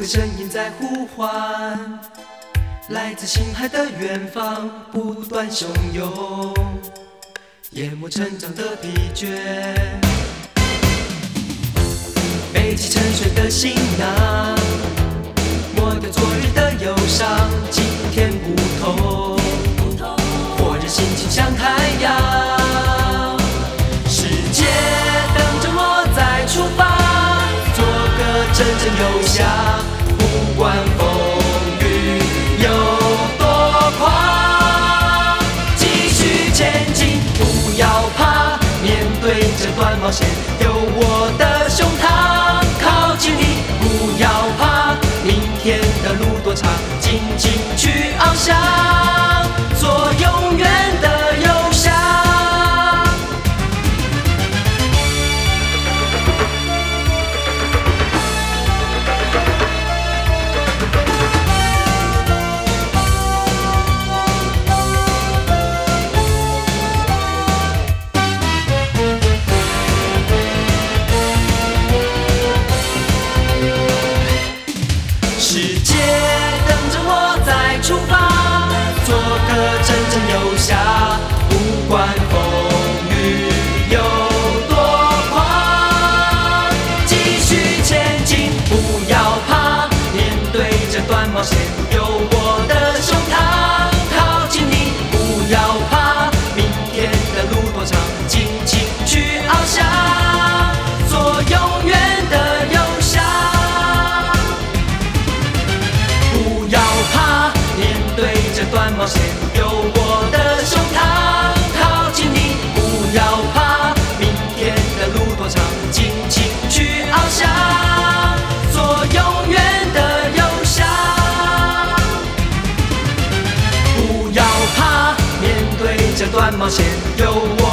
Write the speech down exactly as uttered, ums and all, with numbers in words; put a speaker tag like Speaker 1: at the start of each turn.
Speaker 1: 个声音在呼唤，来自星海的远方，不断汹涌，淹没成长的疲倦。背起沉睡的行囊，抹掉昨日的忧伤，今天不同，火热心情像太阳，世界等着我再出发，做个真正游侠，不管风雨有多狂，继续前进，不要怕，面对这段冒险，有我的胸膛靠近你，不要怕，明天的路多长，尽情去翱翔，做永远的游侠。世界等着我再出发，做个真正游侠，不管风雨有多狂，继续前进，不要怕，面对这段冒险，有我的胸膛靠近你，不要怕，明天的路多长，尽情去翱翔，做永远的游侠。不要怕，面对这段冒险，有我的胸膛靠近你，不要怕，明天的路多长，尽情去翱翔，做永远的游侠。不要怕，面对这段冒险，有我